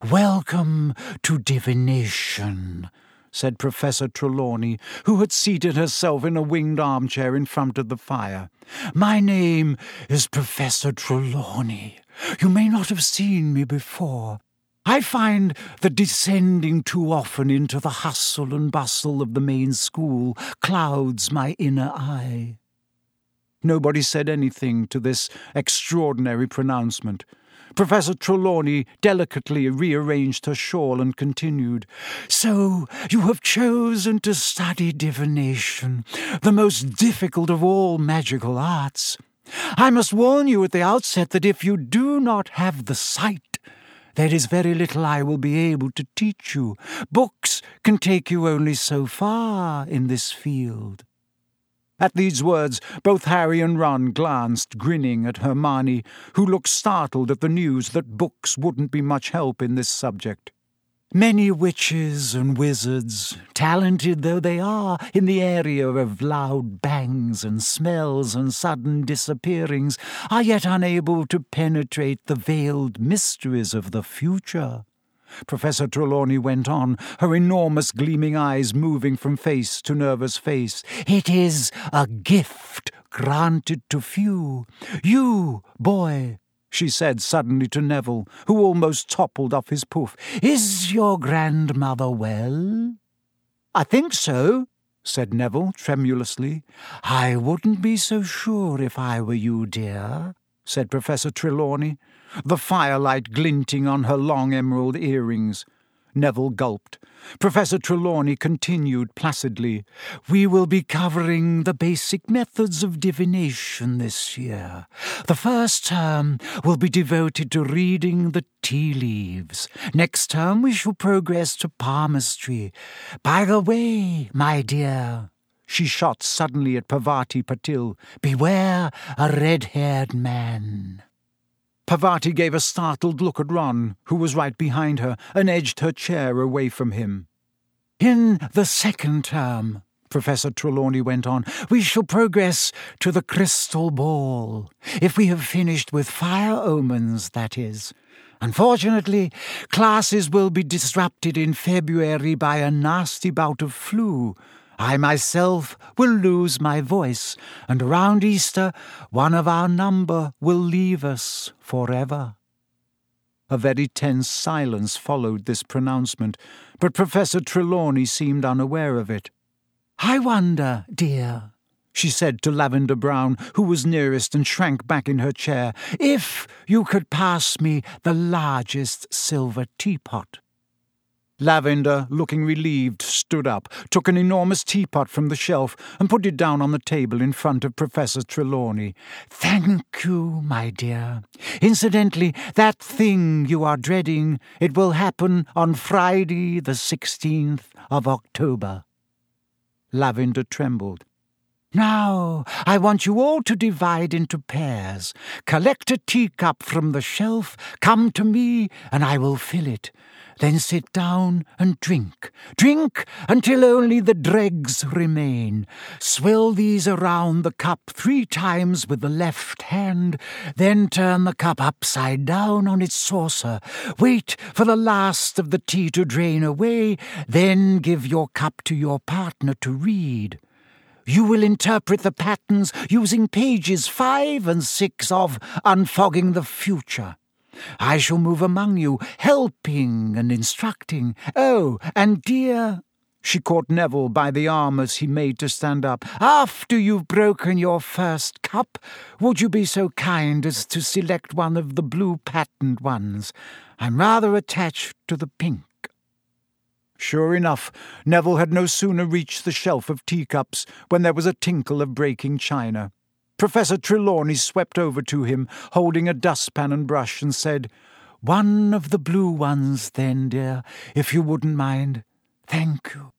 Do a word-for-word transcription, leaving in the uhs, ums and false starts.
"Welcome to divination," said Professor Trelawney, who had seated herself in a winged armchair in front of the fire. "My name is Professor Trelawney. You may not have seen me before. I find that descending too often into the hustle and bustle of the main school clouds my inner eye." Nobody said anything to this extraordinary pronouncement. Professor Trelawney delicately rearranged her shawl and continued, "So you have chosen to study divination, the most difficult of all magical arts. I must warn you at the outset that if you do not have the sight, there is very little I will be able to teach you. Books can take you only so far in this field." At these words, both Harry and Ron glanced, grinning at Hermione, who looked startled at the news that books wouldn't be much help in this subject. Many witches and wizards, talented though they are in the area of loud bangs and smells and sudden disappearings, are yet unable to penetrate the veiled mysteries of the future. Professor Trelawney went on, her enormous gleaming eyes moving from face to nervous face. "It is a gift granted to few. You, boy," she said suddenly to Neville, who almost toppled off his poof, "is your grandmother well?" "I think so," said Neville tremulously. "I wouldn't be so sure if I were you, dear," said Professor Trelawney, the firelight glinting on her long emerald earrings. Neville gulped. Professor Trelawney continued placidly, "We will be covering the basic methods of divination this year. The first term will be devoted to reading the tea leaves. Next term we shall progress to palmistry. By the way, my dear," she shot suddenly at Parvati Patil, "beware a red-haired man." Parvati gave a startled look at Ron, who was right behind her, and edged her chair away from him. "In the second term," Professor Trelawney went on, "we shall progress to the crystal ball, if we have finished with fire omens, that is. Unfortunately, classes will be disrupted in February by a nasty bout of flu. I myself will lose my voice, and around Easter one of our number will leave us forever." A very tense silence followed this pronouncement, but Professor Trelawney seemed unaware of it. "I wonder, dear," she said to Lavender Brown, who was nearest and shrank back in her chair, "if you could pass me the largest silver teapot." Lavender, looking relieved, stood up, took an enormous teapot from the shelf, and put it down on the table in front of Professor Trelawney. "Thank you, my dear. Incidentally, that thing you are dreading, it will happen on Friday the sixteenth of October." Lavender trembled. "Now, I want you all to divide into pairs. Collect a teacup from the shelf, come to me, and I will fill it. Then sit down and drink. Drink until only the dregs remain. Swill these around the cup three times with the left hand, then turn the cup upside down on its saucer. Wait for the last of the tea to drain away, then give your cup to your partner to read. You will interpret the patterns using pages five and six of Unfogging the Future. I shall move among you, helping and instructing. Oh, and dear," she caught Neville by the arm as he made to stand up, "after you've broken your first cup, would you be so kind as to select one of the blue-patterned ones? I'm rather attached to the pink." Sure enough, Neville had no sooner reached the shelf of teacups when there was a tinkle of breaking china. Professor Trelawney swept over to him, holding a dustpan and brush, and said, "One of the blue ones, then, dear, if you wouldn't mind. Thank you."